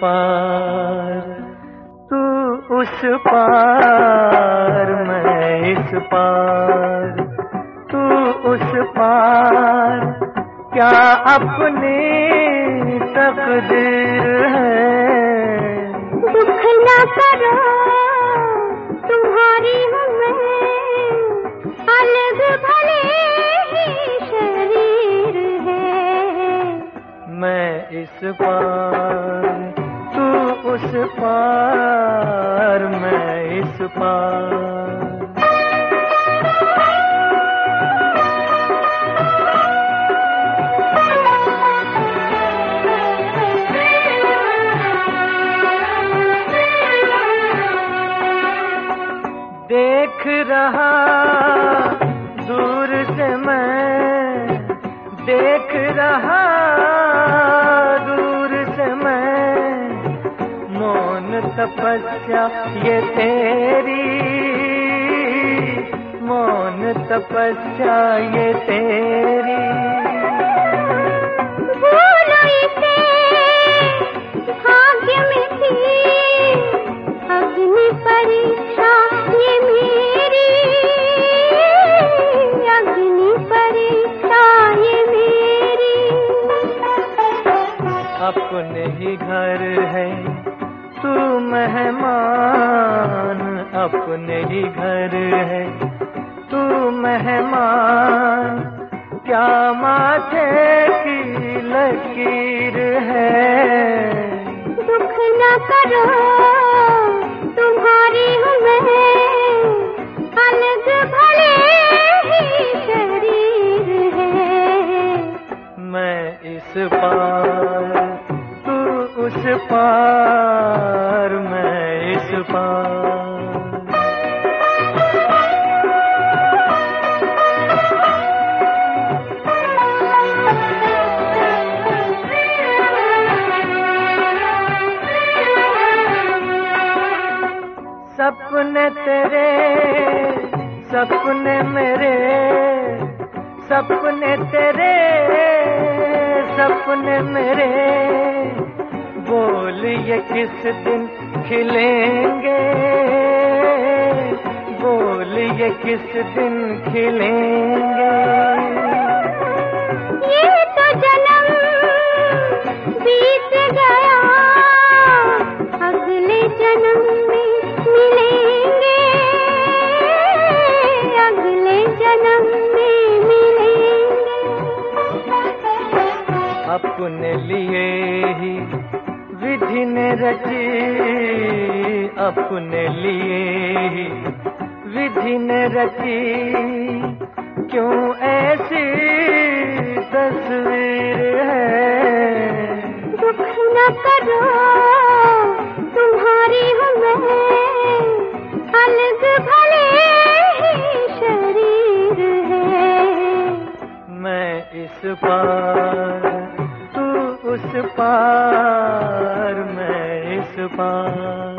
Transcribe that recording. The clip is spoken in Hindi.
पार, तू उस पार, मैं इस पार, तू उस पार, क्या अपनी तकदीर है। दुख न करो, तुम्हारी हूँ मैं, अलग भले ही शरीर है। मैं इस पार, तू उस पार, मैं इस पार। देख रहा दूर से मैं, देख रहा दूर से मैं, मौन तपस्या ये तेरी, मौन तपस्या ये तेरी। भूलो इसे भाग्य में थी अग्नि परीक्षा ये मेरी, अग्नि परीक्षा ये मेरी। अपने ही घर है तू मेहमान, अपने ही घर है तू मेहमान, क्या माथे की लकीर है। दुख न करो, तुम्हारी हूँ मैं, अलग भले ही शरीर है। मैं इस पार, तू उस पार, मैं इस पार। सपने तेरे, सपने मेरे, सपने तेरे, सपने मेरे, बोल ये किस दिन खिलेंगे, बोल ये किस दिन खिलेंगे। ये तो जन्म बीत गया, अगले जन्म में मिलेंगे, अगले जन्म में मिलेंगे। अपने लिए ही विधि ने रची, अपने लिए ही विधि ने रची, क्यों ऐसी तस्वीर है। दुख न करो, तुम्हारी हूँ मैं, अलग भले ही शरीर है। मैं इस पार, तू उस पार, मैं इस पार।